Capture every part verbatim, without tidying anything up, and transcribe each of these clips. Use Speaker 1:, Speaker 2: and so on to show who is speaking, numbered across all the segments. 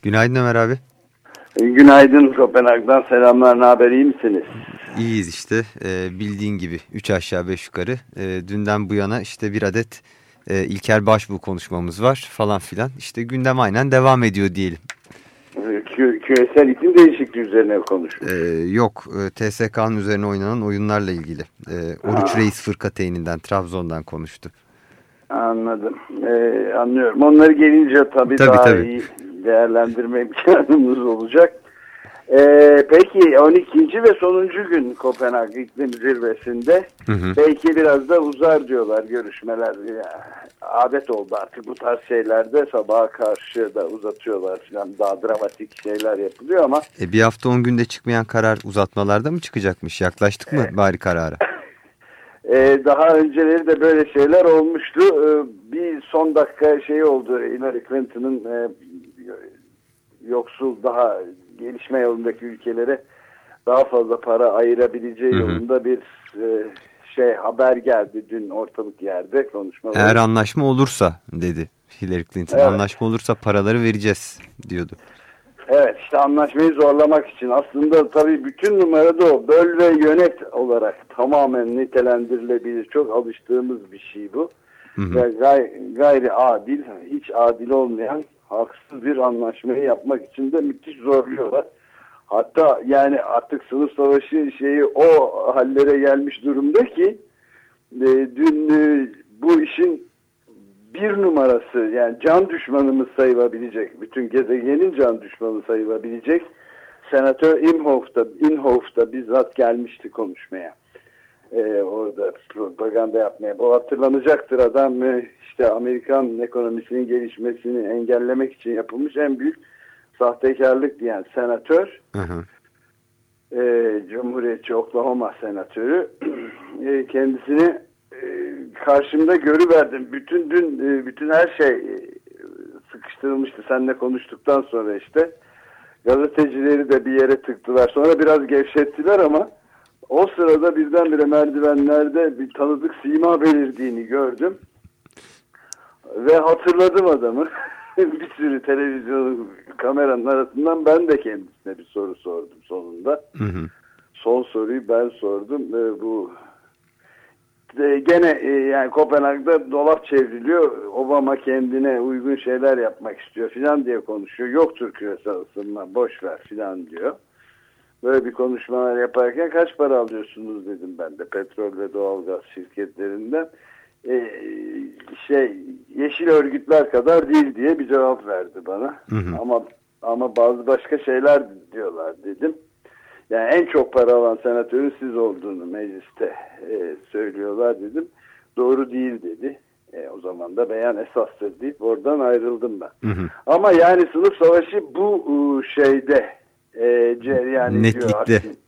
Speaker 1: Günaydın Ömer abi.
Speaker 2: Günaydın, Kopenhag'dan selamlar. Ne haber, iyi misiniz?
Speaker 1: İyiyiz işte, ee, bildiğin gibi üç aşağı beş yukarı. Ee, dünden bu yana işte bir adet e, İlker Başbuğ konuşmamız var falan filan. İşte gündem aynen devam ediyor diyelim.
Speaker 2: Kü küresel iklim değişikliği üzerine konuşmuş.
Speaker 1: Ee, yok, e, T S K'nın üzerine oynanan oyunlarla ilgili. Ee, Oruç
Speaker 2: Aa,
Speaker 1: Reis Fırkateyni'nden, Trabzon'dan konuştu.
Speaker 2: Anladım, ee, anlıyorum. Onları gelince tabii,
Speaker 1: Tabii
Speaker 2: daha
Speaker 1: tabii.
Speaker 2: iyi değerlendirme imkanımız olacak. Ee, peki on ikinci ve sonuncu gün Kopenhag İklim Zirvesi'nde
Speaker 1: Hı hı.
Speaker 2: belki biraz da uzar diyorlar görüşmeler. Ya, adet oldu artık bu tarz şeylerde, sabaha karşı da uzatıyorlar falan, daha dramatik şeyler yapılıyor ama
Speaker 1: E, bir hafta on günde çıkmayan karar uzatmalarda mı çıkacakmış? Yaklaştık mı bari karara?
Speaker 2: Ee, daha önceleri de böyle şeyler olmuştu. Ee, bir son dakika şey oldu. Hillary Clinton'ın e, yoksul, daha gelişme yolundaki ülkelere daha fazla para ayırabileceği
Speaker 1: Hı hı.
Speaker 2: yolunda bir e, şey haber geldi dün ortalık yerde konuşmalar.
Speaker 1: Eğer anlaşma olursa dedi Hillary Clinton.
Speaker 2: Evet.
Speaker 1: Anlaşma olursa paraları vereceğiz diyordu.
Speaker 2: Evet, işte anlaşmayı zorlamak için aslında tabii bütün numarada o. Böl ve yönet olarak tamamen nitelendirilebilir. Çok alıştığımız bir şey bu.
Speaker 1: Hı hı.
Speaker 2: Ve gay gayri adil, hiç adil olmayan haksız bir anlaşmayı yapmak için de müthiş zorluyorlar. Hatta yani artık sınıf savaşı şeyi o hallere gelmiş durumda ki e, dün e, bu işin bir numarası, yani can düşmanımız sayılabilecek, bütün gezegenin can düşmanı sayılabilecek Senatör Inhofe da, Inhofe da bizzat gelmişti konuşmaya. Ee, orada propaganda yapmaya. Bu hatırlanacaktır, adam e, işte Amerikan ekonomisinin gelişmesini engellemek için yapılmış en büyük sahtekarlık diyen senatör.
Speaker 1: Hı hı.
Speaker 2: E, Cumhuriyetçi Oklahoma senatörü e, kendisini e, karşımda görüverdim. Bütün dün e, bütün her şey e, sıkıştırılmıştı. Seninle konuştuktan sonra işte gazetecileri de bir yere tıktılar. Sonra biraz gevşettiler ama o sırada birdenbire merdivenlerde bir tanıdık sima belirdiğini gördüm. Ve hatırladım adamı. Bir sürü televizyon kameranın arasından ben de kendisine bir soru sordum sonunda.
Speaker 1: Hı hı.
Speaker 2: Son soruyu ben sordum. E, bu e, gene e, yani Kopenhag'da dolap çevriliyor. Obama kendine uygun şeyler yapmak istiyor filan diye konuşuyor. Yoktur küresel ısınma, boş ver filan diyor. Böyle bir konuşmalar yaparken kaç para alıyorsunuz dedim ben de petrol ve doğalgaz şirketlerinden. Ee, şey yeşil örgütler kadar değil diye bir cevap verdi bana. Hı hı. Ama ama bazı başka şeyler diyorlar dedim. Yani en çok para alan senatörün siz olduğunu mecliste e, söylüyorlar dedim. Doğru değil dedi. E, o zaman da beyan esastır deyip oradan ayrıldım ben. Hı hı. Ama yani sınıf savaşı bu şeyde e, cereyan ediyor.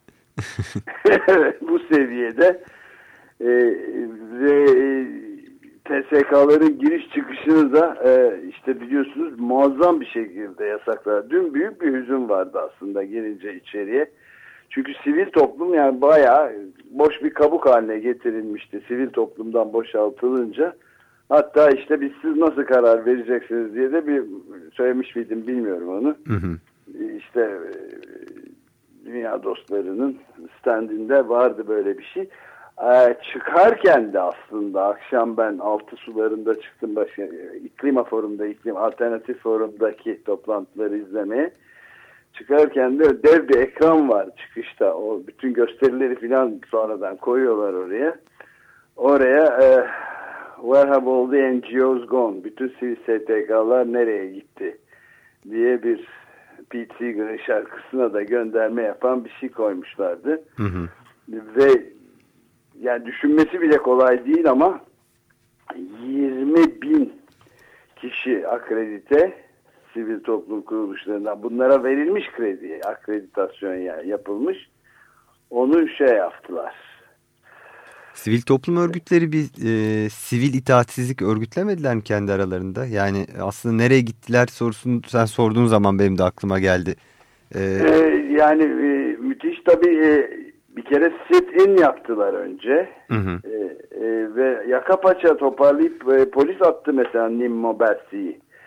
Speaker 2: Bu seviyede e, ve e, T S K'ların giriş çıkışını da e, işte biliyorsunuz muazzam bir şekilde yasaklar. Dün büyük bir hüzün vardı aslında gelince içeriye. Çünkü sivil toplum yani bayağı boş bir kabuk haline getirilmişti. Sivil toplumdan boşaltılınca, hatta işte biz siz nasıl karar vereceksiniz diye de bir söylemiş miydim bilmiyorum onu. Hı hı. İşte Dünya Dostları'nın standinde vardı böyle bir şey. Ee, çıkarken de aslında akşam ben altı sularında çıktım başka İklima Forum'da, iklim alternatif forumdaki toplantıları izlemeye. Çıkarken de dev bir ekran var çıkışta. O bütün gösterileri filan sonradan koyuyorlar oraya. Oraya e, Where have all the N G O's gone? Bütün sivil S T K'lar nereye gitti diye bir Pete Seeger'ın şarkısına da gönderme yapan bir şey koymuşlardı. Hı hı. Ve yani düşünmesi bile kolay değil ama yirmi bin kişi akredite sivil toplum kuruluşlarından, bunlara verilmiş kredi, akreditasyon yani yapılmış. Onu şey yaptılar.
Speaker 1: Sivil toplum örgütleri bir e, sivil itaatsizlik örgütlemediler mi kendi aralarında? Yani aslında nereye gittiler sorusunu sen sorduğun zaman benim de aklıma geldi.
Speaker 2: Ee, ee, yani e, müthiş tabii, e, bir kere sit-in yaptılar önce. Hı hı. E, e, ve yaka paça toparlayıp e, polis attı mesela Nimmo Bersi'yi.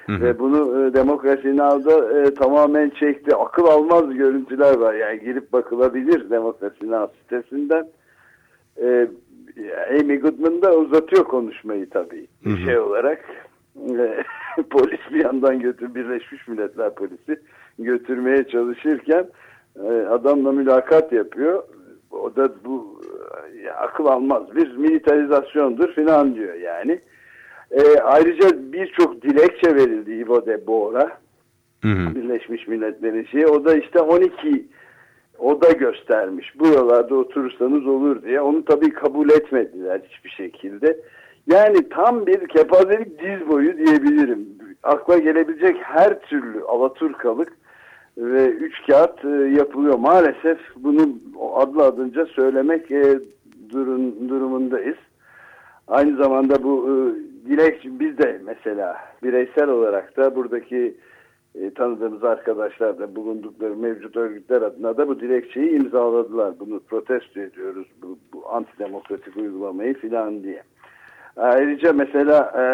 Speaker 1: Hı hı.
Speaker 2: Ve bunu e, Demokrasi Now'da e, tamamen çekti. Akıl almaz görüntüler var. Yani girip bakılabilir Demokrasi Now sitesinden. E, Amy Goodman da uzatıyor konuşmayı tabii.
Speaker 1: Hı hı.
Speaker 2: Şey olarak e, polis bir yandan götür, Birleşmiş Milletler polisi götürmeye çalışırken e, adamla mülakat yapıyor. O da bu e, akıl almaz bir militarizasyondur filan diyor yani. E, ayrıca birçok dilekçe verildi Ivo de Boer'a.
Speaker 1: Hı hı.
Speaker 2: Birleşmiş Milletler'in şeyi. O da işte on iki oda göstermiş. Bu yollarda oturursanız olur diye. Onu tabii kabul etmediler hiçbir şekilde. Yani tam bir kepazelik diz boyu diyebilirim. Akla gelebilecek her türlü alaturkalık ve üç kağıt e, yapılıyor. Maalesef bunu adlı adınca söylemek e, durum, durumundayız. Aynı zamanda bu e, dilekçe biz de mesela bireysel olarak da buradaki e, tanıdığımız arkadaşlar da bulundukları mevcut örgütler adına da bu dilekçeyi imzaladılar. Bunu protesto ediyoruz. Bu, bu antidemokratik uygulamayı filan diye. Ayrıca mesela e,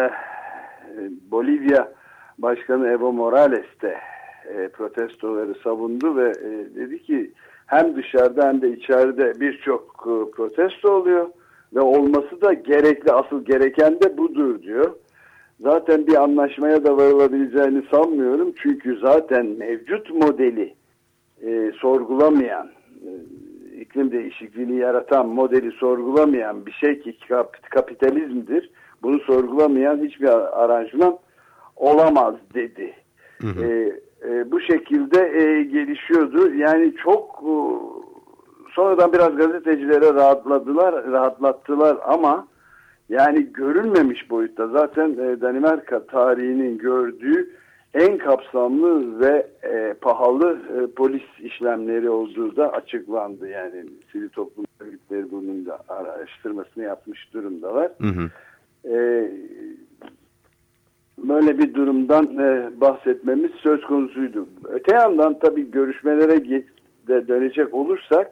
Speaker 2: Bolivya Başkanı Evo Morales de e, protestoları savundu ve e, dedi ki hem dışarıda hem de içeride birçok e, protesto oluyor ve olması da gerekli, asıl gereken de budur diyor. Zaten bir anlaşmaya da varılabileceğini sanmıyorum. Çünkü zaten mevcut modeli e, sorgulamayan, e, iklim değişikliğini yaratan modeli sorgulamayan bir şey ki kap kapitalizmdir. Bunu sorgulamayan hiçbir aranjman olamaz dedi.
Speaker 1: Hı hı.
Speaker 2: E, e, bu şekilde e, gelişiyordu. Yani çok e, sonradan biraz gazetecilere rahatladılar, rahatlattılar ama yani görülmemiş boyutta zaten e, Danimarka tarihinin gördüğü en kapsamlı ve e, pahalı e, polis işlemleri olduğu da açıklandı. Yani sivil toplum örgütleri bunun da araştırmasını yapmış durumdalar.
Speaker 1: Hı hı.
Speaker 2: E, böyle bir durumdan e, bahsetmemiz söz konusuydu. Öte yandan tabii görüşmelere de dönecek olursak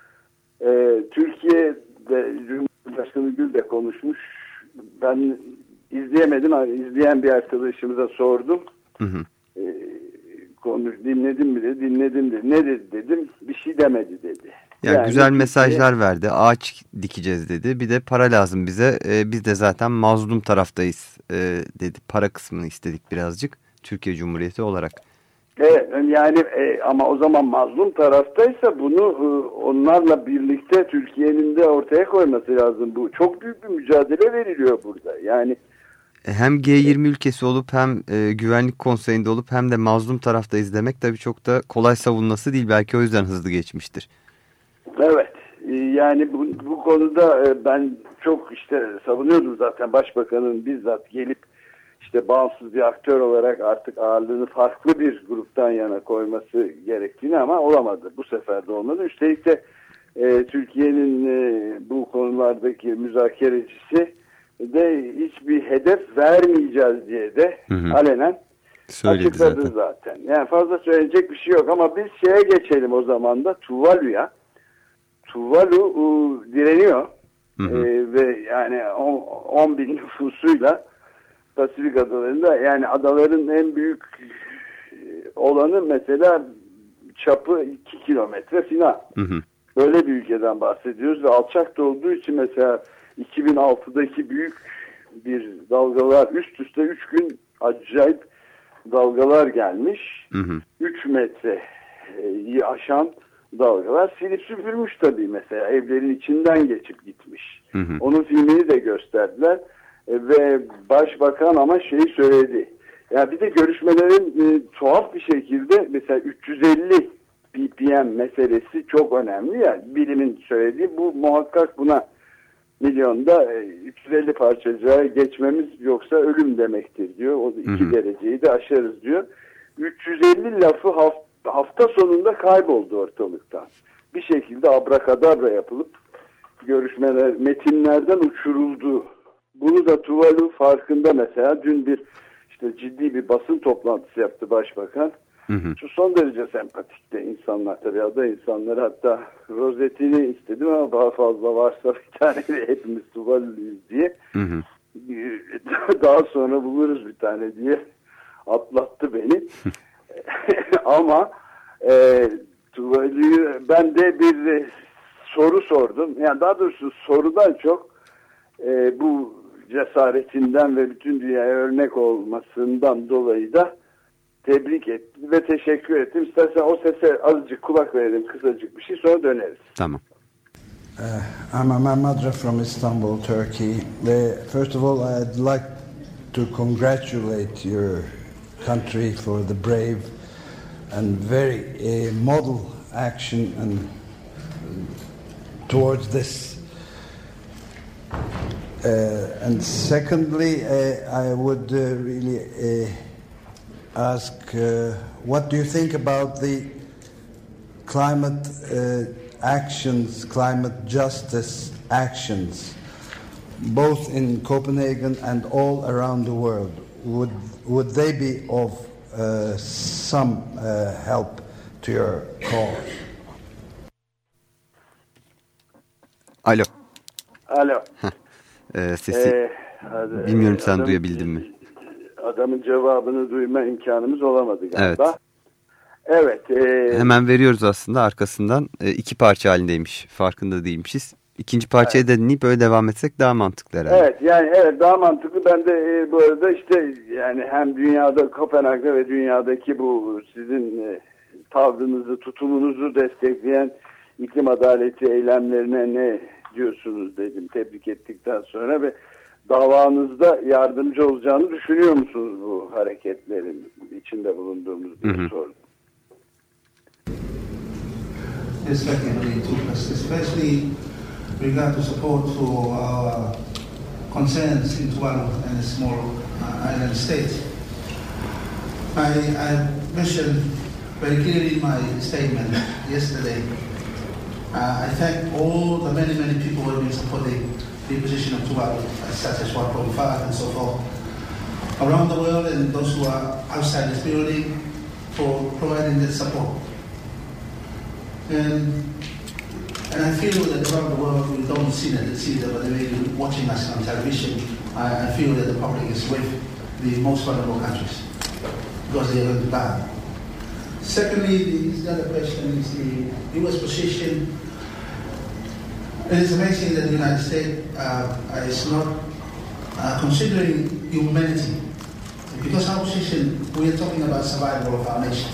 Speaker 2: e, Türkiye'de Cumhurbaşkanı Gül de konuşmuş. Ben izleyemedim ama izleyen bir arkadaşımıza sordum.
Speaker 1: Hı hı.
Speaker 2: Ee, konuş, dinledim mi dedi, dinledim dedi. Ne dedi dedim, bir şey demedi dedi.
Speaker 1: Ya
Speaker 2: yani
Speaker 1: güzel
Speaker 2: Türkiye,
Speaker 1: mesajlar verdi. Ağaç dikeceğiz dedi. Bir de para lazım bize. Ee, biz de zaten mazlum taraftayız e, dedi. Para kısmını istedik birazcık. Türkiye Cumhuriyeti olarak.
Speaker 2: Evet, yani e, ama o zaman mazlum taraftaysa bunu e, onlarla birlikte Türkiye'nin de ortaya koyması lazım. Bu çok büyük bir mücadele veriliyor burada. Yani
Speaker 1: Hem G yirmi ülkesi olup hem e, güvenlik konseyinde olup hem de mazlum taraftayız demek tabii çok da kolay savunması değil. Belki o yüzden hızlı geçmiştir.
Speaker 2: Evet. Yani bu, bu konuda e, ben çok işte savunuyordum zaten Başbakanın bizzat gelip işte bağımsız bir aktör olarak artık ağırlığını farklı bir gruptan yana koyması gerektiğini ama olamadı. Bu sefer de olmadı. Üstelik de e, Türkiye'nin e, bu konulardaki müzakerecisi de hiçbir hedef vermeyeceğiz diye de hı hı. alenen söyledi açıkladı zaten. zaten. Yani fazla söyleyecek bir şey yok ama biz şeye geçelim o zaman da Tuvalu'ya. Tuvalu uh, direniyor hı hı. E, ve yani on bin nüfusuyla Pasifik adalarında yani adaların en büyük olanı mesela çapı iki kilometre falan. Hı hı. Böyle bir ülkeden bahsediyoruz ve alçak da olduğu için mesela iki bin altıdaki büyük bir dalgalar üst üste üç gün acayip dalgalar gelmiş. Hı hı. üç metreyi aşan dalgalar silip süpürmüş tabii mesela evlerin içinden geçip gitmiş. Hı hı. Onun filmini de gösterdiler. Ve başbakan ama şeyi söyledi. Ya bir de görüşmelerin e, tuhaf bir şekilde mesela üç yüz elli ppm meselesi çok önemli ya. Bilimin söylediği bu muhakkak buna milyonda e, üç yüz elli parçacığa geçmemiz yoksa ölüm demektir diyor. O iki hı hı. dereceyi de aşarız diyor. üç yüz elli lafı hafta, hafta sonunda kayboldu ortalıktan. Bir şekilde abrakadabra yapılıp görüşmeler metinlerden uçuruldu. Bunu da Tuvalu farkında mesela dün bir işte ciddi bir basın toplantısı yaptı başbakan. Hı hı. Şu son derece sempatikti insanlar tabii ada insanları hatta rozetini istedim ama daha fazla varsa bir tane de hepimiz Tuvalu'yuz diye. Hı hı. Daha sonra buluruz bir tane diye atlattı beni. Ama e, ben de bir e, soru sordum. Yani daha doğrusu sorudan çok e, bu cesaretinden ve bütün dünyaya örnek olmasından dolayı da tebrik ettim ve teşekkür ettim. İstersen o sese azıcık kulak verelim, kısacık bir şey, sonra döneriz.
Speaker 1: Tamam.
Speaker 3: Uh, I'm Ahmed Madra from Istanbul, Turkey. Uh, first of all, I'd like to congratulate your country for the brave and very uh, model action and towards this. Uh, and secondly, uh, I would uh, really uh, ask, uh, what do you think about the climate uh, actions, climate justice actions, both in Copenhagen and all around the world? Would would they be of uh, some uh, help to your cause?
Speaker 1: Alo.
Speaker 2: Alo.
Speaker 1: e, sesi
Speaker 2: ee,
Speaker 1: bilmiyorum sen
Speaker 2: adam,
Speaker 1: duyabildin mi?
Speaker 2: Adamın cevabını duyma imkanımız olamadı galiba.
Speaker 1: Evet.
Speaker 2: Evet. E,
Speaker 1: Hemen veriyoruz aslında arkasından. E, iki parça halindeymiş. Farkında değilmişiz. İkinci parçayı evet. da dinleyip böyle devam etsek daha mantıklı herhalde.
Speaker 2: Evet, yani evet, daha mantıklı. Ben de e, bu arada işte yani hem dünyada, Kopenhag'da ve dünyadaki bu sizin e, tavrınızı, tutumunuzu destekleyen iklim adaleti eylemlerine ne diyorsunuz dedim tebrik ettikten sonra ve davanızda yardımcı olacağını düşünüyor musunuz bu hareketlerin içinde bulunduğumuz diye sordum.
Speaker 4: Yes, secondly, to especially regard to support to our concerns in Tuvalu and a small uh, island state. I, I mentioned very clearly in my statement yesterday. Uh, I thank all the many, many people who have been supporting the position of Tuvalu, such as one point five and so forth, around the world, and those who are outside this building for providing their support. And, and I feel that around the world we don't see that, see that, but they're watching us on television. I, I feel that the public is with the most vulnerable countries because they are going to die. Secondly, the, the other question is the U S position. It is amazing that the United States uh, is not uh, considering humanity. Because our position, we are talking about survival of our nation.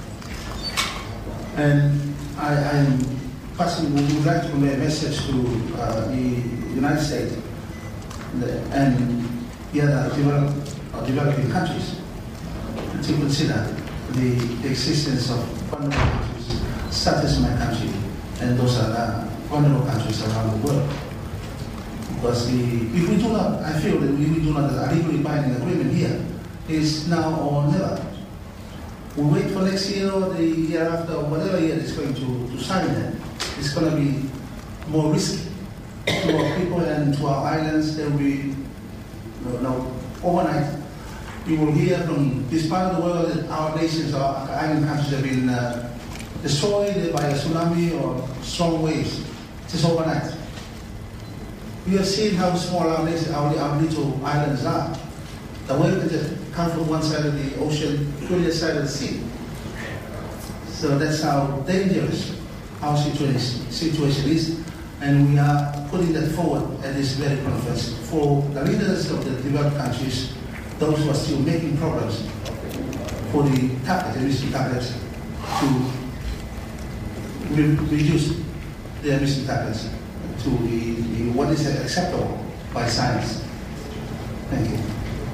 Speaker 4: And I, I'm personally would like to convey a message to uh, the United States and the other develop, uh, developing countries to consider the, the existence of vulnerable countries, such as my country, and those are uh, vulnerable countries around the world. Because the, if we do not, I feel that if we do not a legally binding agreement here, is now or never. We wait for next year or the year after, or whatever year it's going to, to sign it. It's going to be more risky to our people and to our islands. There will be, you know, overnight, you will hear from this part of the world that our nations, our island countries have been uh, destroyed by a tsunami or strong waves. Just overnight. We have seen how small our, nation, our, our little islands are. The wave can just come from one side of the ocean to the other side of the sea. So that's how dangerous our situation, situation is. And we are putting that forward at this very conference for the leaders of the developed countries, those who are still making progress for the target, emission targets, to re- reduce the emission targets to the, the, what is acceptable by science. Thank you.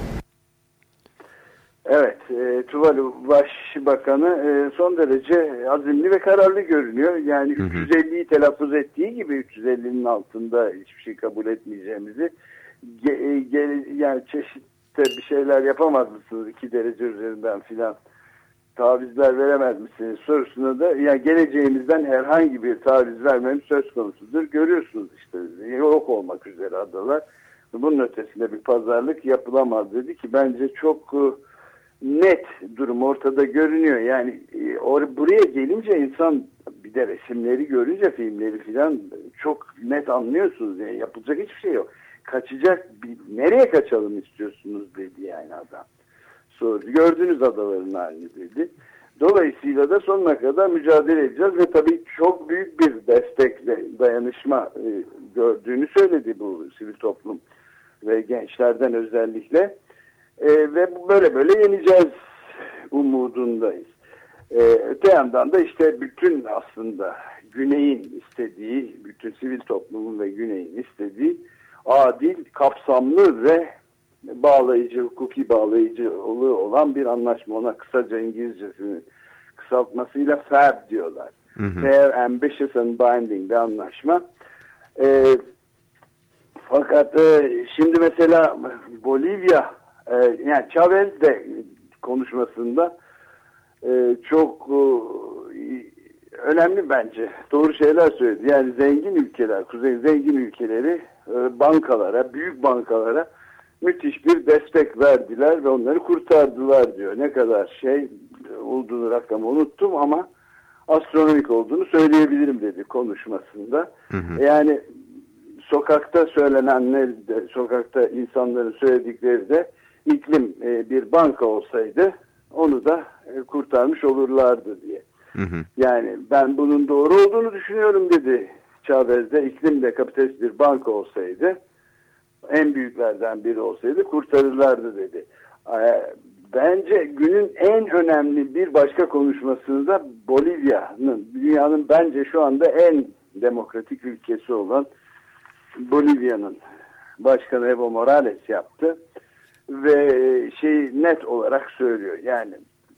Speaker 2: Evet, e, Tuvalu Başbakanı e, son derece azimli ve kararlı görünüyor. Yani hı hı. üç yüz elliyi telaffuz ettiği gibi üç yüz ellinin altında hiçbir şey kabul etmeyeceğimizi, ge, ge, yani çeşitli bir şeyler yapamaz mısınız iki derece üzerinden filan tavizler veremez misiniz sorusuna da yani geleceğimizden herhangi bir taviz vermemiz söz konusudur. Görüyorsunuz işte yok olmak üzere adalar. Bunun ötesinde bir pazarlık yapılamaz dedi ki bence çok net durum ortada görünüyor. Yani or buraya gelince insan bir de resimleri görünce filmleri filan çok net anlıyorsunuz. Yani yapılacak hiçbir şey yok. Kaçacak bir, nereye kaçalım istiyorsunuz dedi yani adam. sordu. Gördüğünüz adaların halini dedi. Dolayısıyla da sonuna kadar mücadele edeceğiz ve tabii çok büyük bir destekle dayanışma e, gördüğünü söyledi bu sivil toplum ve gençlerden özellikle. E, ve böyle böyle yeneceğiz umudundayız. E, öte yandan da işte bütün aslında Güney'in istediği, bütün sivil toplumun ve Güney'in istediği adil, kapsamlı ve bağlayıcı, hukuki bağlayıcılığı olan bir anlaşma. Ona kısaca İngilizcesini kısaltmasıyla F A B diyorlar. Hı hı. Fair, Ambitious and Binding bir anlaşma. E, fakat e, şimdi mesela Bolivya, e, yani Chavez de konuşmasında e, çok e, önemli bence. Doğru şeyler söyledi. Yani zengin ülkeler, kuzey zengin ülkeleri e, bankalara, büyük bankalara müthiş bir destek verdiler ve onları kurtardılar diyor. Ne kadar şey olduğunu, rakamı unuttum ama astronomik olduğunu söyleyebilirim dedi konuşmasında. Hı hı. Yani sokakta söylenenler de, sokakta insanların söyledikleri de iklim e, bir banka olsaydı onu da e, kurtarmış olurlardı diye. Hı hı. Yani ben bunun doğru olduğunu düşünüyorum dedi Chavez'de. İklim de kapitalist bir banka olsaydı, en büyüklerden biri olsaydı kurtarırlardı dedi. Bence günün en önemli bir başka konuşmasında Bolivya'nın, dünyanın bence şu anda en demokratik ülkesi olan Bolivya'nın başkanı Evo Morales yaptı ve şey net olarak söylüyor. Yani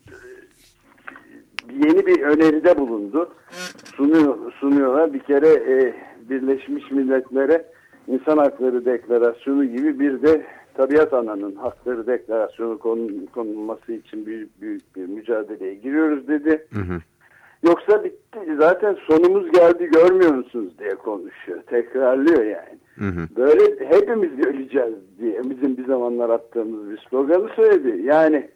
Speaker 2: yeni bir öneride bulundu. Sunuyor, sunuyorlar. Bir kere e, Birleşmiş Milletler'e İnsan Hakları Deklarasyonu gibi bir de Tabiat Ana'nın Hakları Deklarasyonu konulması için büyük, büyük bir mücadeleye giriyoruz dedi. Hı hı. Yoksa bitti. Zaten sonumuz geldi görmüyor musunuz diye konuşuyor. Tekrarlıyor yani. Hı hı. Böyle hepimiz öleceğiz diye bizim bir zamanlar attığımız bir sloganı söyledi. Yani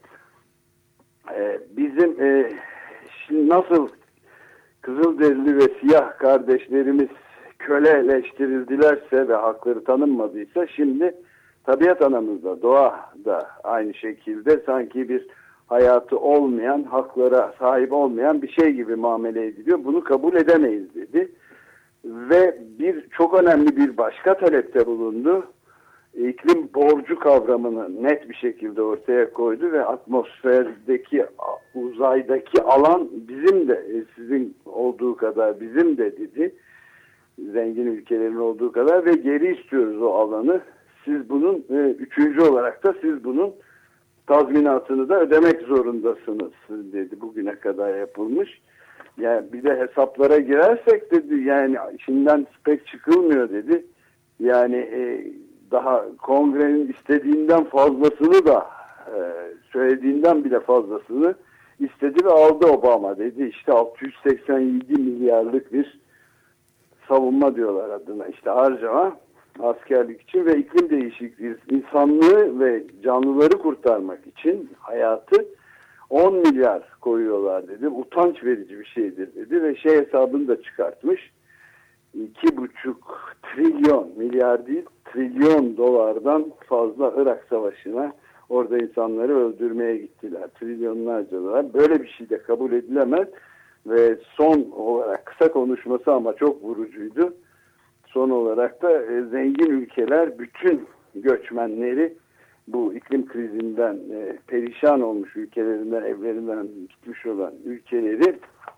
Speaker 2: e, bizim e, şimdi nasıl Kızılderili ve siyah kardeşlerimiz köleleştirildilerse ve hakları tanınmadıysa şimdi tabiat anamızda, doğa da aynı şekilde sanki bir hayatı olmayan, haklara sahip olmayan bir şey gibi muamele ediliyor. Bunu kabul edemeyiz dedi. Ve bir çok önemli bir başka talepte bulundu. İklim borcu kavramını net bir şekilde ortaya koydu ve atmosferdeki, uzaydaki alan bizim de, sizin olduğu kadar bizim de dedi. Zengin ülkelerin olduğu kadar ve geri istiyoruz o alanı. Siz bunun, üçüncü olarak da siz bunun tazminatını da ödemek zorundasınız dedi, bugüne kadar yapılmış. Yani bir de hesaplara girersek dedi, yani şimdiden pek çıkılmıyor dedi. Yani e, daha kongrenin istediğinden fazlasını da e, söylediğinden bile fazlasını istedi ve aldı Obama dedi. İşte altı yüz seksen yedi milyarlık bir savunma diyorlar adına, işte harcama askerlik için ve iklim değişikliği, insanlığı ve canlıları kurtarmak için hayatı on milyar koyuyorlar dedi. Utanç verici bir şeydir dedi ve şey hesabını da çıkartmış. iki buçuk trilyon, milyar değil trilyon dolardan fazla Irak Savaşı'na, orada insanları öldürmeye gittiler. Trilyonlarca dolar. Böyle bir şey de kabul edilemez ve son olarak kısa konuşması ama çok vurucuydu. Son olarak da e, zengin ülkeler bütün göçmenleri, bu iklim krizinden e, perişan olmuş ülkelerinden, evlerinden gitmiş olan ülkeleri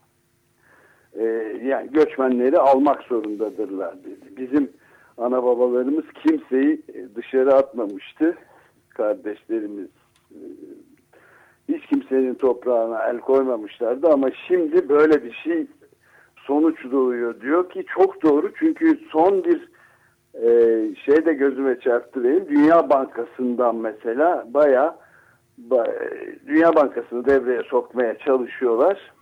Speaker 2: e, yani göçmenleri almak zorundadırlar dedi. Bizim ana babalarımız kimseyi dışarı atmamıştı. Kardeşlerimiz e, hiç kimsenin toprağına el koymamışlardı ama şimdi böyle bir şey sonuç doğuyor diyor ki çok doğru, çünkü son bir e, şey de gözüme çarptı benim. Dünya Bankası'ndan mesela bayağı ba, Dünya Bankası'nı devreye sokmaya çalışıyorlar.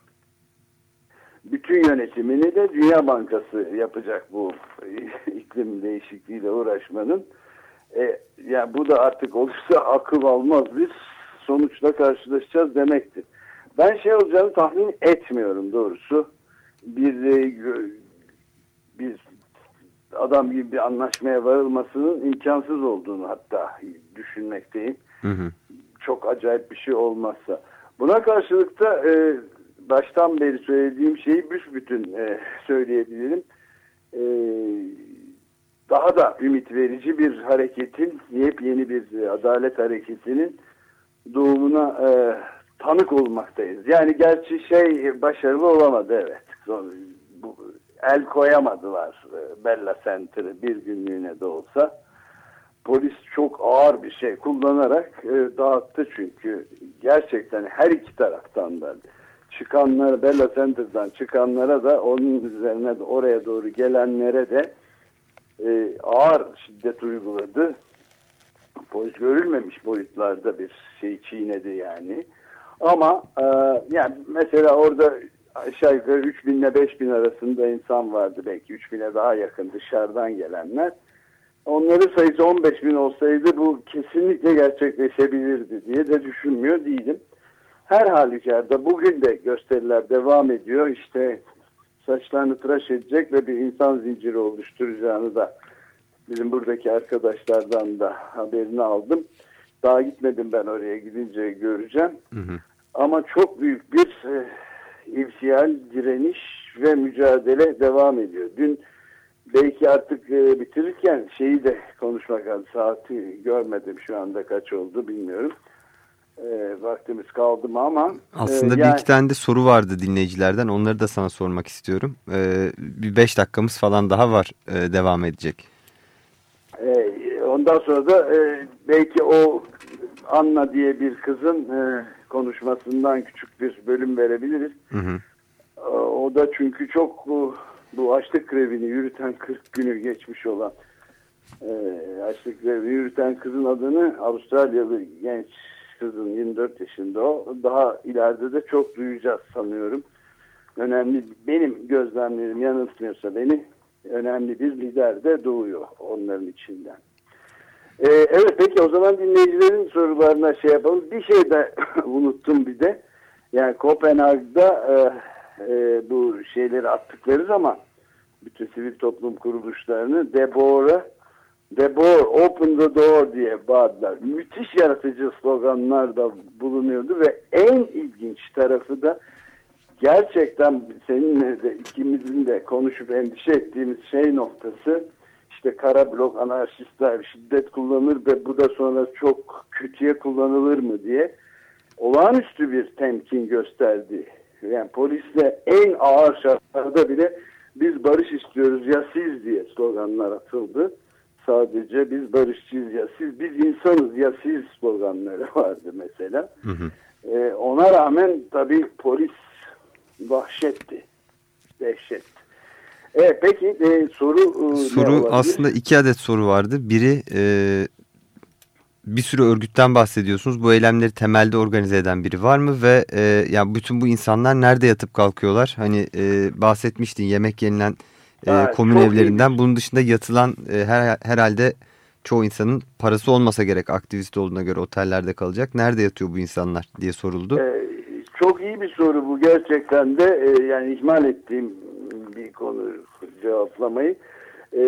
Speaker 2: Bütün yönetimini de Dünya Bankası yapacak bu iklim değişikliğiyle uğraşmanın. E, yani bu da artık olursa akıl almaz bir sonuçla karşılaşacağız demektir. Ben şey olacağını tahmin etmiyorum doğrusu. Bir, bir adam gibi bir anlaşmaya varılmasının imkansız olduğunu hatta düşünmekteyim. Hı hı. çok acayip bir şey olmazsa. Buna karşılık da e, baştan beri söylediğim şeyi büsbütün e, söyleyebilirim. E, daha da ümit verici bir hareketin, yepyeni bir adalet hareketinin doğumuna e, tanık olmaktayız. Yani gerçi şey başarılı olamadı, evet. Bu, el koyamadılar Bella Center'ı bir günlüğüne de olsa. Polis çok ağır bir şey kullanarak e, dağıttı çünkü gerçekten her iki taraftan da çıkanlar, Bella Center'dan çıkanlara da onun üzerine de oraya doğru gelenlere de e, ağır şiddet uyguladı. Polis görülmemiş boyutlarda bir şey çiğnedi yani. Ama e, yani mesela orada aşağı yukarı üç bin ile beş bin arasında insan vardı, belki üç bine daha yakın dışarıdan gelenler. Onların sayısı on beş bin olsaydı bu kesinlikle gerçekleşebilirdi diye de düşünmüyor değilim. Her halükarda bugün de gösteriler devam ediyor. İşte saçlarını tıraş edecek ve bir insan zinciri oluşturacağını da bizim buradaki arkadaşlardan da haberini aldım. Daha gitmedim, ben oraya gidince göreceğim. Hı hı. Ama çok büyük bir e, infial, direniş ve mücadele devam ediyor. Dün belki artık e, bitirirken şeyi de konuşmak lazım. Saati görmedim şu anda, kaç oldu bilmiyorum. E, vaktimiz kaldı mı ama.
Speaker 1: Aslında
Speaker 2: e,
Speaker 1: bir
Speaker 2: yani,
Speaker 1: iki tane de soru vardı dinleyicilerden. Onları da sana sormak istiyorum. E, bir beş dakikamız falan daha var, e, devam edecek.
Speaker 2: E, ondan sonra da e, belki o Anna diye bir kızın e, konuşmasından küçük bir bölüm verebiliriz. Hı hı. E, o da çünkü çok bu, bu açlık grevini yürüten, kırk günü geçmiş olan e, açlık grevini yürüten kızın adını, Avustralyalı genç kızın, yirmi dört yaşında o. Daha ileride de çok duyacağız sanıyorum. Önemli, benim gözlemlerim yanıltmıyorsa beni, önemli bir lider de doğuyor onların içinden. Ee, evet, peki o zaman dinleyicilerin sorularına şey yapalım. Bir şey de unuttum bir de. Yani Kopenhag'da e, e, bu şeyleri attıkları zaman bütün sivil toplum kuruluşlarını Deborah, Deborah Open the Door diye bağırdılar. Müthiş yaratıcı sloganlar da bulunuyordu ve en ilginç tarafı da gerçekten seninle de ikimizin de konuşup endişe ettiğimiz şey noktası, işte kara blok, anarşistler şiddet kullanır ve bu da sonra çok kötüye kullanılır mı diye olağanüstü bir temkin gösterdi. Yani polisle en ağır şartlarda bile biz barış istiyoruz ya siz diye sloganlar atıldı. Sadece biz barışçıyız ya siz, biz insanız ya siz sloganları vardı mesela. Hı hı. Ee, ona rağmen tabii polis vahşetti, dehşetti. Evet, peki e, soru
Speaker 1: soru aslında iki adet soru vardı. Biri e, bir sürü örgütten bahsediyorsunuz. Bu eylemleri temelde organize eden biri var mı ve e, yani bütün bu insanlar nerede yatıp kalkıyorlar? Hani e, bahsetmiştin yemek yenilen e, evet, komün evlerinden. Bunun dışında yatılan e, her, herhalde çoğu insanın parası olmasa gerek, aktivist olduğuna göre otellerde kalacak. Nerede yatıyor bu insanlar diye soruldu.
Speaker 2: Ee, çok iyi bir soru bu gerçekten de, e, yani ihmal ettiğim bir konu cevaplamayı. E,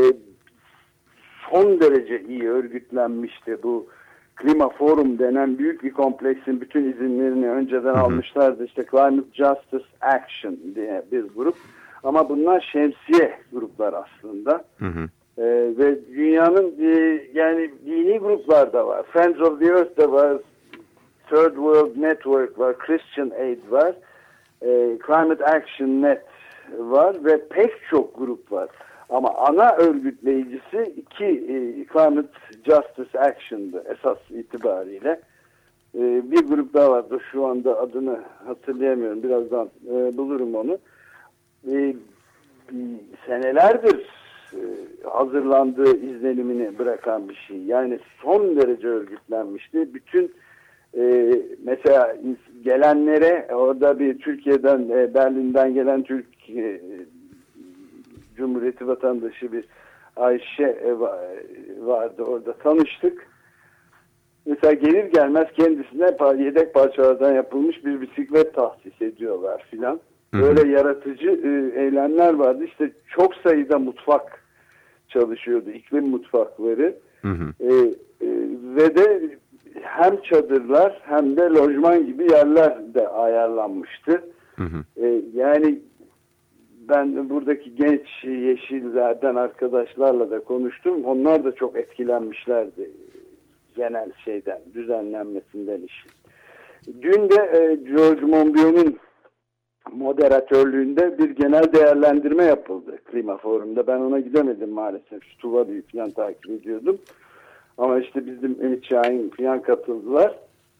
Speaker 2: son derece iyi örgütlenmişti bu Klima Forum denen büyük bir kompleksin bütün izinlerini önceden hı hı. almışlardı. İşte Climate Justice Action diye bir grup. Ama bunlar şemsiye gruplar aslında. Hı hı. Ee, ve dünyanın e, yani dini gruplar da var. Friends of the Earth da var. Third World Network var. Christian Aid var. E, Climate Action Net var ve pek çok grup var. Ama ana örgütleyicisi iki e, Climate Justice Action'dı esas itibariyle. E, bir grup daha vardı. Şu anda adını hatırlayamıyorum. Birazdan e, bulurum onu. E, senelerdir e, hazırlandığı izlenimini bırakan bir şey. Yani son derece örgütlenmişti. Bütün e, mesela gelenlere, orada bir Türkiye'den, e, Berlin'den gelen Türk e, Cumhuriyeti vatandaşı bir Ayşe vardı, orada tanıştık. Mesela gelir gelmez kendisine yedek parçalardan yapılmış bir bisiklet tahsis ediyorlar filan. Böyle yaratıcı e, eylemler vardı. İşte çok sayıda mutfak çalışıyordu, iklim mutfakları. Hı hı. E, e, ve de hem çadırlar hem de lojman gibi yerler de ayarlanmıştı. Hı hı. E, yani ben buradaki genç yeşillerden arkadaşlarla da konuştum. Onlar da çok etkilenmişlerdi genel şeyden, düzenlenmesinden işin. Dün de e, George Monbiot'un moderatörlüğünde bir genel değerlendirme yapıldı klima forumunda. Ben ona gidemedim maalesef. Stuva'yı falan takip ediyordum. Ama işte bizim Ümit Şahin falan katıldılar.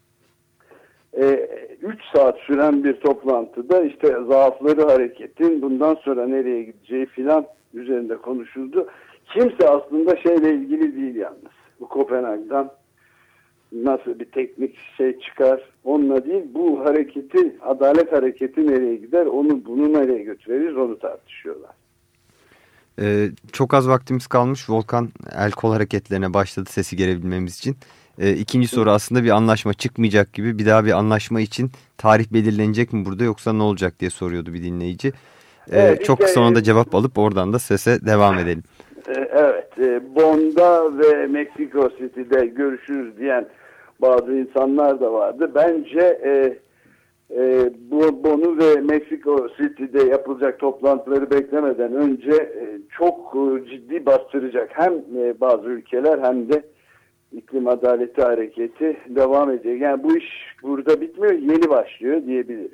Speaker 2: Üç e, saat süren bir toplantıda işte zaafları hareketin bundan sonra nereye gideceği filan üzerinde konuşuldu. Kimse aslında şeyle ilgili değil yalnız. Bu Kopenhag'dan nasıl bir teknik şey çıkar onunla değil, bu hareketi, adalet hareketi nereye gider, onu bunu nereye götüreriz onu tartışıyorlar.
Speaker 1: Ee, çok az vaktimiz kalmış. Volkan el kol hareketlerine başladı sesi gelebilmemiz için. Ee, ikinci soru aslında bir anlaşma çıkmayacak gibi, bir daha bir anlaşma için tarih belirlenecek mi burada yoksa ne olacak diye soruyordu bir dinleyici. Ee, evet, çok kısa ona da cevap alıp oradan da sese devam edelim.
Speaker 2: Evet, Bonn'da ve Mexico City'de görüşürüz diyen bazı insanlar da vardı. Bence e, e, bu Bonn'u ve Mexico City'de yapılacak toplantıları beklemeden önce e, çok e, ciddi bastıracak hem e, bazı ülkeler hem de iklim adaleti hareketi devam edecek. Yani bu iş burada bitmiyor, yeni başlıyor diyebiliriz.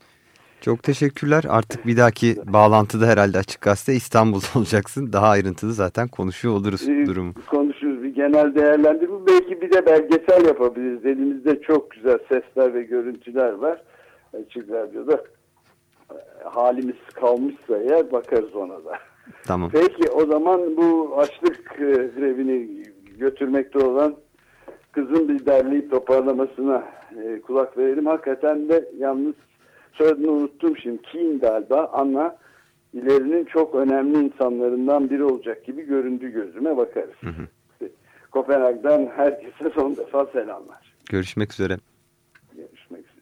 Speaker 1: Çok teşekkürler. Artık bir dahaki bağlantıda herhalde Açık Gazete İstanbul'da olacaksın. Daha ayrıntılı zaten konuşuyor oluruz
Speaker 2: ee,
Speaker 1: durumu.
Speaker 2: Konuşuruz, bir genel değerlendirme. Belki bir de belgesel yapabiliriz. Elimizde çok güzel sesler ve görüntüler var. Açık Radyo'da halimiz kalmışsa eğer bakarız ona da.
Speaker 1: Tamam.
Speaker 2: Peki o zaman bu açlık grevini götürmekte olan kızın bir derleyip toparlamasına e, kulak verelim. Hakikaten de yalnız soyadını unuttum şimdi. Keane galiba, Anna ilerinin çok önemli insanlarından biri olacak gibi göründü gözüme, bakarız. Hı hı. Kopenhag'dan herkese son defa selamlar.
Speaker 1: Görüşmek üzere.
Speaker 2: Görüşmek üzere.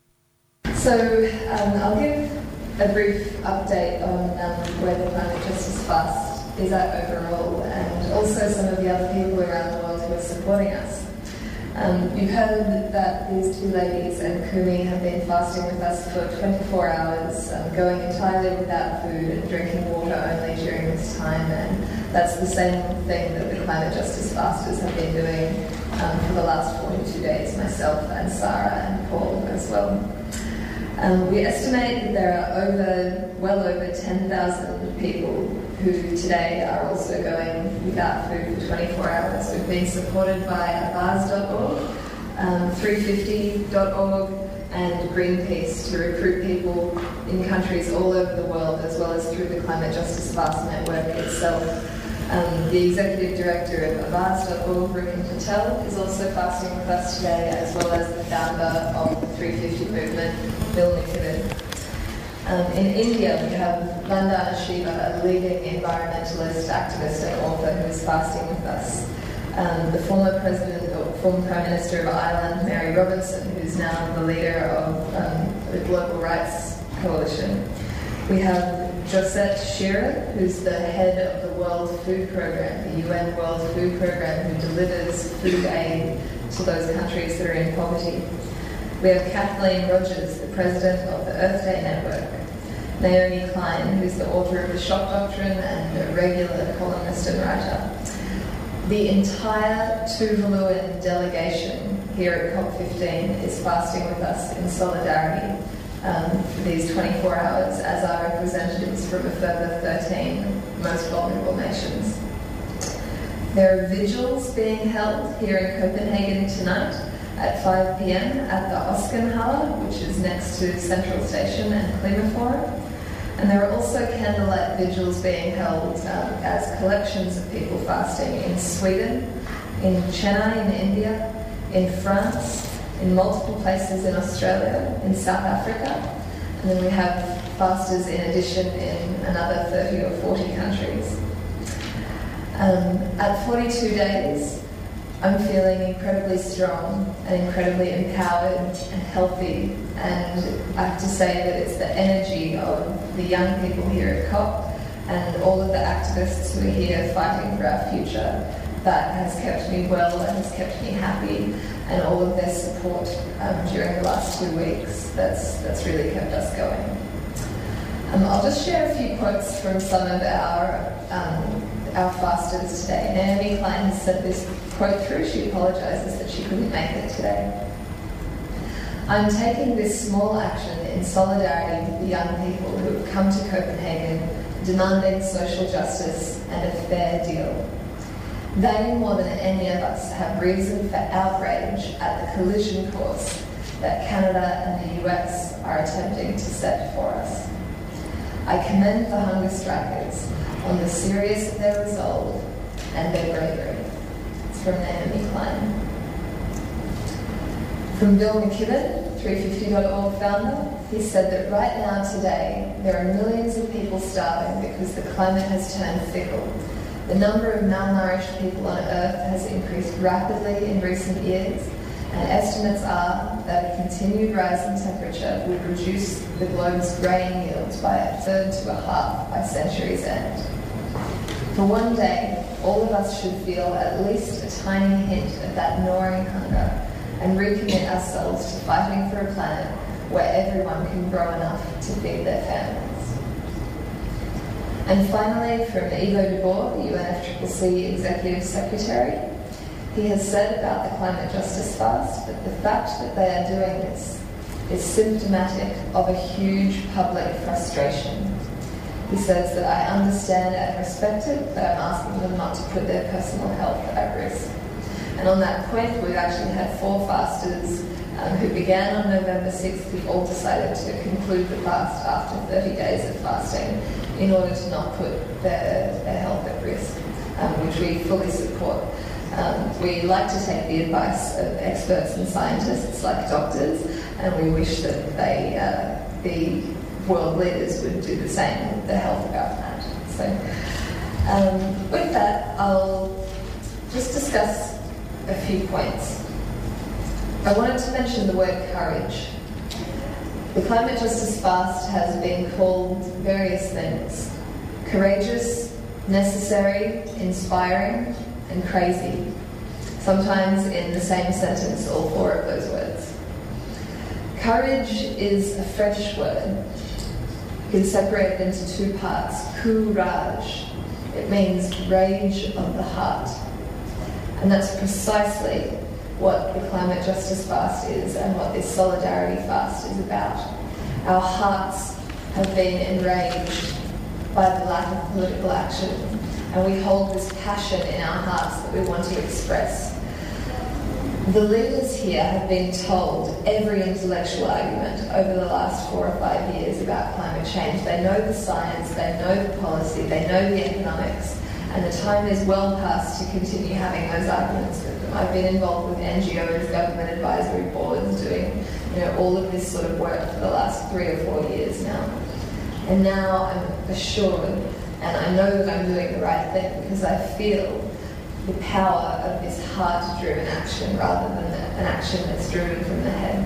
Speaker 5: So um, I'll give a brief update on um, where the Climate Justice Fast is at overall, and also some of the other people around the world who are supporting us. Um, you've heard that these two ladies and Kumi have been fasting with us for twenty-four hours, um, going entirely without food and drinking water only during this time, and that's the same thing that the Climate Justice Fasters have been doing um, for the last forty-two days, myself and Sarah and Paul as well. Um, we estimate that there are over, well over ten thousand people who today are also going without food for twenty-four hours. We've been supported by Avaz dot org, um, three fifty dot org and Greenpeace to recruit people in countries all over the world, as well as through the Climate Justice Fast Network itself. Um, the Executive Director of Avaz dot org, Rikin Patel, is also fasting with us today, as well as the founder of the three fifty movement, Bill Nikitin. Um, in India, we have Vandana Shiva, a leading environmentalist, activist and author who is fasting with us. Um, the former president or former Prime Minister of Ireland, Mary Robinson, who's now the leader of um, the Global Rights Coalition. We have Josette Shearer, who's the head of the World Food Programme, the U N World Food Programme, who delivers food aid to those countries that are in poverty. We have Kathleen Rogers, the president of the Earth Day Network. Naomi Klein, who's the author of The Shock Doctrine and a regular columnist and writer. The entire Tuvaluan delegation here at COP fifteen is fasting with us in solidarity um, for these twenty-four hours as our representatives from a further thirteen most vulnerable nations. There are vigils being held here in Copenhagen tonight at five p.m. at the Oskenhalle, which is next to Central Station and Klimaforum. And there are also candlelight vigils being held um, as collections of people fasting in Sweden, in Chennai in India, in France, in multiple places in Australia, in South Africa, and then we have fasters in addition in another thirty or forty countries. Um, at forty-two days, I'm feeling incredibly strong and incredibly empowered and healthy, and I have to say that it's the energy of the young people here at COP and all of the activists who are here fighting for our future that has kept me well and has kept me happy, and all of their support um, during the last two weeks. That's, that's really kept us going. Um, I'll just share a few quotes from some of our um, our fasters today. Naomi Klein has said this quote through. She apologises that she couldn't make it today. "I'm taking this small action in solidarity with the young people who have come to Copenhagen demanding social justice and a fair deal. They, more than any of us, have reason for outrage at the collision course that Canada and the U S are attempting to set for us. I commend the hunger strikers on the seriousness of their resolve and their bravery." It's from Naomi Klein. From Bill McKibben, three fifty dot org founder, he said that right now today there are millions of people starving because the climate has turned fickle. The number of malnourished people on Earth has increased rapidly in recent years, and estimates are that a continued rise in temperature would reduce the globe's grain yields by a third to a half by century's end. For one day, all of us should feel at least a tiny hint of that gnawing hunger and recommit ourselves to fighting for a planet where everyone can grow enough to feed their families. And finally, from Ivo de Boer, the U N F C C C Executive Secretary, he has said about the Climate Justice Fast that the fact that they are doing this is symptomatic of a huge public frustration. He says that I understand and respect it, but I'm asking them not to put their personal health at risk. And on that point, we've actually had four fasters um, who began on November sixth, who all decided to conclude the fast after thirty days of fasting in order to not put their, their health at risk, um, which we fully support. Um, we like to take the advice of experts and scientists like doctors, and we wish that they, uh, the world leaders would do the same with the health of our planet. So um, with that, I'll just discuss a few points. I wanted to mention the word courage. The Climate Justice Fast has been called various things: courageous, necessary, inspiring, and crazy. Sometimes in the same sentence, all four of those words. Courage is a French word. You can separate it into two parts. Courage. It means rage of the heart. And that's precisely what the Climate Justice Fast is and what this Solidarity Fast is about. Our hearts have been enraged by the lack of political action, and we hold this passion in our hearts that we want to express. The leaders here have been told every intellectual argument over the last four or five years about climate change. They know the science, they know the policy, they know the economics, and the time is well past to continue having those arguments with them. I've been involved with N G Os, government advisory boards, doing you know, all of this sort of work for the last three or four years now. And now I'm assured, and I know that I'm doing the right thing because I feel the power of this heart-driven action rather than an action that's driven from the head.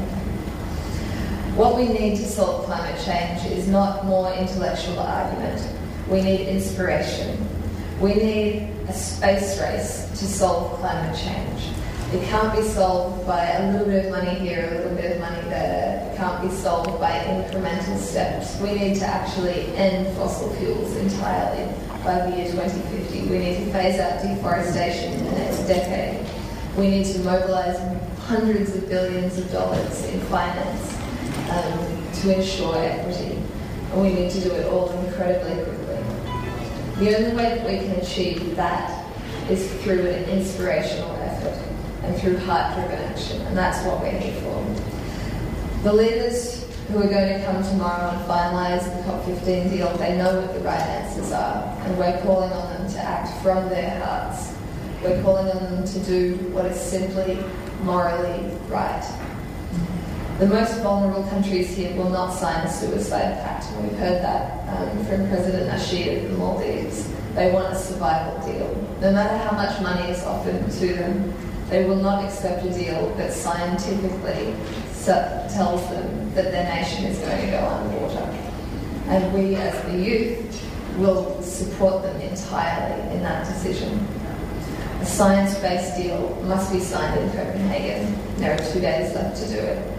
Speaker 5: What we need to solve climate change is not more intellectual argument. We need inspiration. We need a space race to solve climate change. It can't be solved by a little bit of money here, a little bit of money there. It can't be solved by incremental steps. We need to actually end fossil fuels entirely by the year twenty fifty. We need to phase out deforestation in the next decade. We need to mobilise hundreds of billions of dollars in finance um, to ensure equity. And we need to do it all incredibly quickly. The only way that we can achieve that is through an inspirational effort and through heart-driven action, and that's what we're here for. The leaders who are going to come tomorrow and finalise the COP fifteen deal, they know what the right answers are, and we're calling on them to act from their hearts. We're calling on them to do what is simply morally right. The most vulnerable countries here will not sign a suicide pact, and we've heard that um, from President Nasheed of the Maldives. They want a survival deal. No matter how much money is offered to them, they will not accept a deal that scientifically tells them that their nation is going to go underwater. And we as the youth will support them entirely in that decision. a science-based deal must be signed in Copenhagen. There are two days left to do it.